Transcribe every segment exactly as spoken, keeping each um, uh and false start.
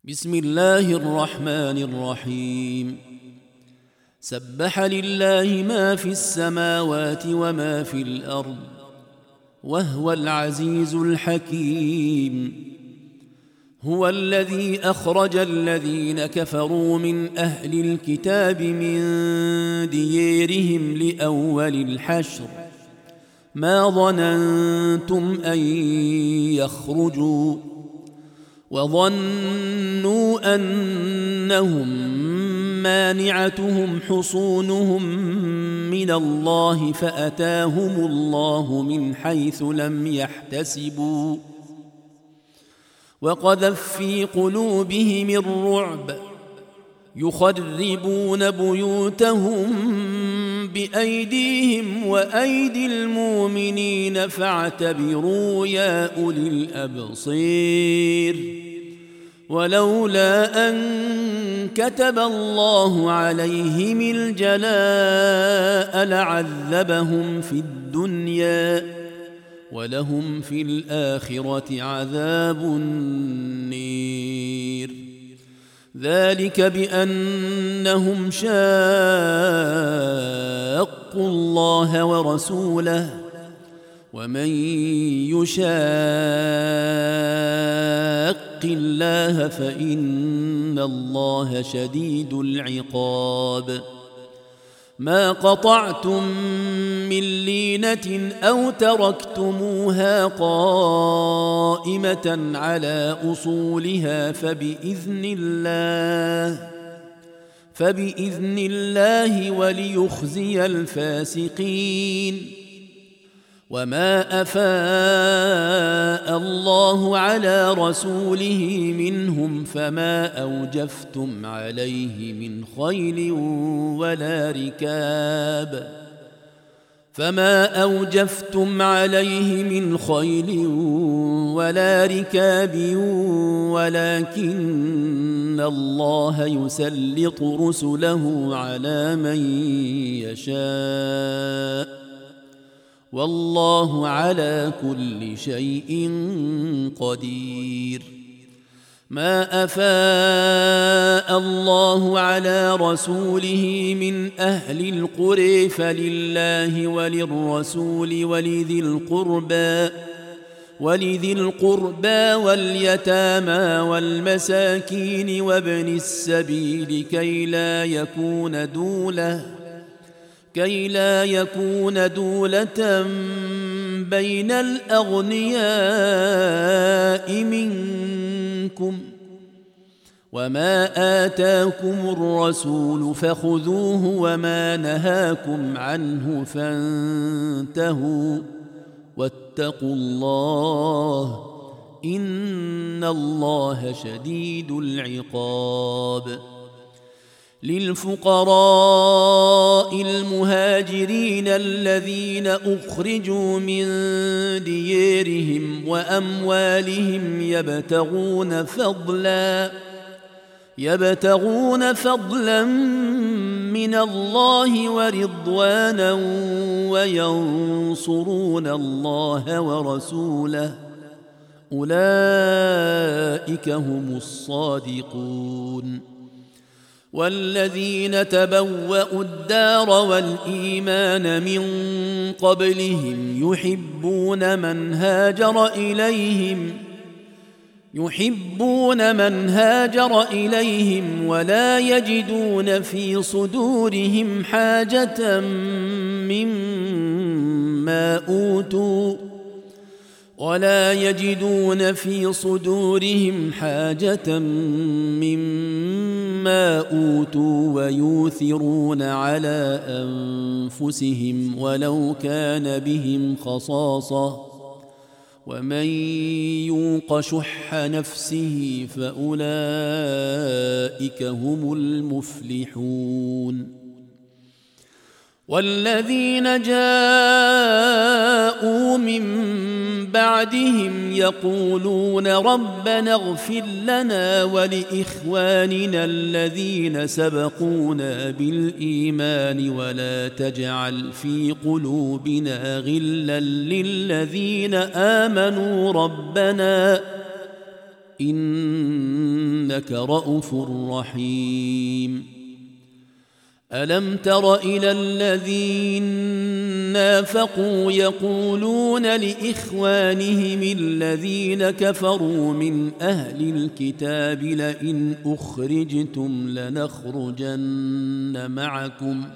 بسم الله الرحمن الرحيم. سبح لله ما في السماوات وما في الأرض وهو العزيز الحكيم. هو الذي أخرج الذين كفروا من أهل الكتاب من ديارهم لأول الحشر ما ظننتم أن يخرجوا وظنوا أنهم مانعتهم حصونهم من الله فأتاهم الله من حيث لم يحتسبوا وقذف في قلوبهم الرعب يخربون بيوتهم بأيديهم وأيدي المؤمنين فاعتبروا يا أولي الأبصير. ولولا أن كتب الله عليهم الجلاء لعذبهم في الدنيا ولهم في الآخرة عذاب النير. ذلك بأنهم شاقوا الله ورسوله ومن يشاق الله فإن الله شديد العقاب. ما قطعتم من لينة أو تركتموها قائمة على أصولها فبإذن الله فبإذن الله وليخزي الفاسقين. وما أفاء الله على رسوله منهم فما أوجفتم عليه من خيل ولا ركاب فما أوجفتم عليه من خيل ولا ركاب ولكن الله يسلط رسله على من يشاء والله على كل شيء قدير. ما أفاء الله على رسوله من أهل القرى فلله وللرسول ولذي القربى ولذي القربى واليتامى والمساكين وابن السبيل كي لا يكون دولة كي لا يكون دولة بين الأغنياء منكم. وما آتاكم الرسول فخذوه وما نهاكم عنه فانتهوا واتقوا الله إن الله شديد العقاب. للفقراء المهاجرين الذين أخرجوا من ديارهم وأموالهم يبتغون فضلا يبتغون فضلا من الله ورضوانا وينصرون الله ورسوله أولئك هم الصادقون. والذين تبوأوا الدار والإيمان من قبلهم يحبون من هاجر إليهم يحبون من هاجر إليهم ولا يجدون في صدورهم حاجة مما أوتوا ولا يجدون في صدورهم حاجة مما أوتوا ويؤثرون على أنفسهم ولو كان بهم خصاصة ومن يوق شح نفسه فأولئك هم المفلحون. والذين جاءوا من بعدهم يقولون ربنا اغفر لنا ولإخواننا الذين سبقونا بالإيمان ولا تجعل في قلوبنا غلا للذين آمنوا ربنا إنك رءوف رحيم. ألم تر إلى الذين نافقوا يقولون لإخوانهم الذين كفروا من أهل الكتاب لئن أخرجتم لنخرجن معكم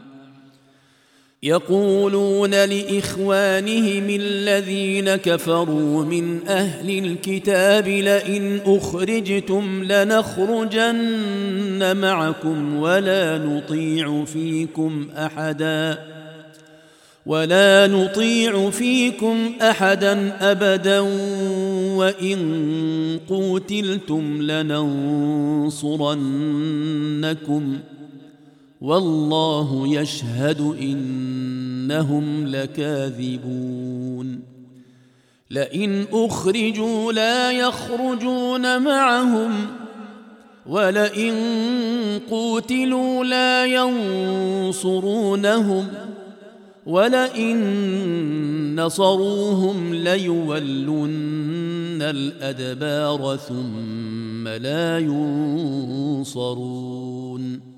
يقولون لإخوانهم الذين كفروا من أهل الكتاب لئن أخرجتم لنخرجن معكم ولا نطيع فيكم أحدا ولا نطيع فيكم أحدا أبدا وإن قوتلتم لننصرنكم والله يشهد إنهم لكاذبون. لئن أخرجوا لا يخرجون معهم ولئن قوتلوا لا ينصرونهم ولئن نصروهم ليولن الأدبار ثم لا ينصرون.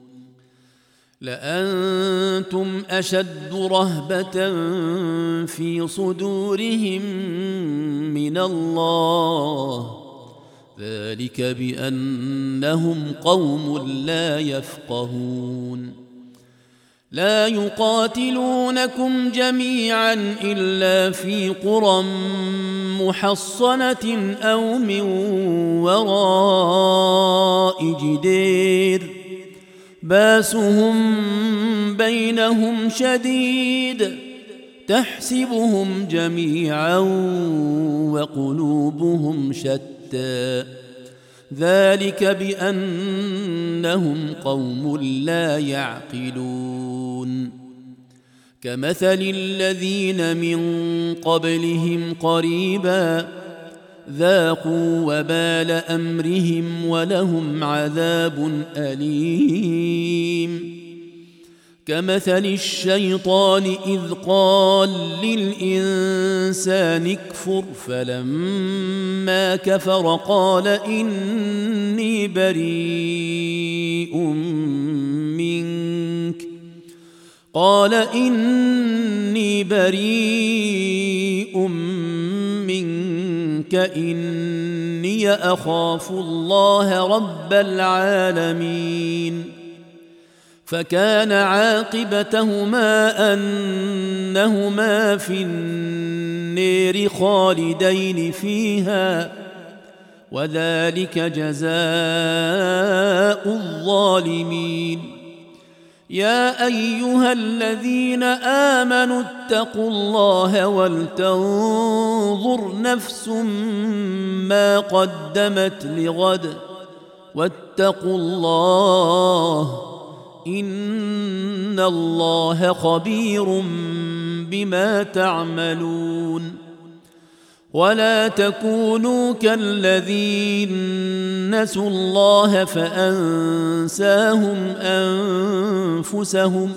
لأنتم أشد رهبة في صدورهم من الله ذلك بأنهم قوم لا يفقهون. لا يقاتلونكم جميعا إلا في قرى محصنة أو من وراء جدير باسهم بينهم شديد تحسبهم جميعا وقلوبهم شتى ذلك بأنهم قوم لا يعقلون. كمثل الذين من قبلهم قريبا ذاقوا وبال أمرهم ولهم عذاب أليم. كمثل الشيطان إذ قال للإنسان اكفر فلما كفر قال إني بريء منك قال إني بريء منك إني أخاف الله رب العالمين. فكان عاقبتهما أنهما في النار خالدين فيها وذلك جزاء الظالمين. يا أيها الذين آمنوا اتقوا الله ولتنظر نفس ما قدمت لغد واتقوا الله إن الله خبير بما تعملون. ولا تكونوا كالذين نسوا الله فأنساهم أنفسهم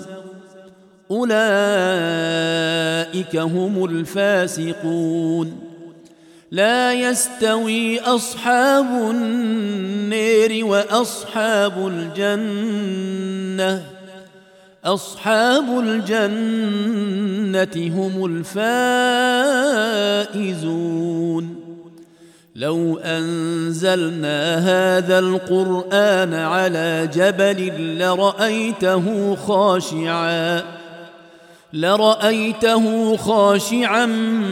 أولئك هم الفاسقون. لا يستوي أصحاب النار وأصحاب الجنة أصحاب الجنة هم الفائزون. لو أنزلنا هذا القرآن على جبل لرأيته خاشعا لرأيته خاشعا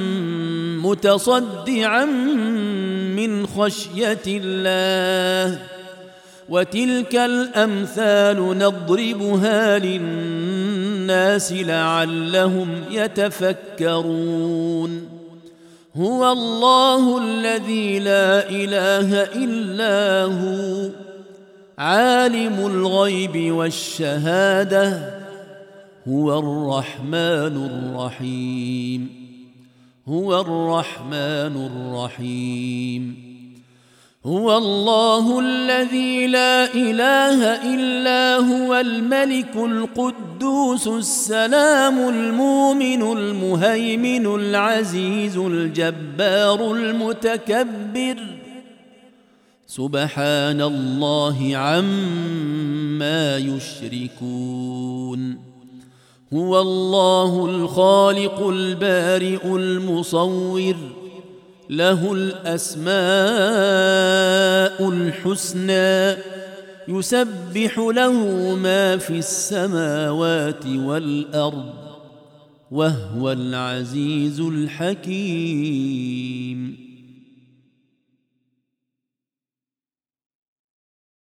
متصدعا من خشية الله. وتلك الأمثال نضربها للناس لعلهم يتفكرون. هو الله الذي لا إله إلا هو عالم الغيب والشهادة هو الرحمن الرحيم. هو الرحمن الرحيم. هو الله الذي لا إله إلا هو الملك القدوس السلام المؤمن المهيمن العزيز الجبار المتكبر سبحان الله عما يشركون هو الله الخالق البارئ المصور له الأسماء الحسنى يسبح له ما في السماوات والأرض وهو العزيز الحكيم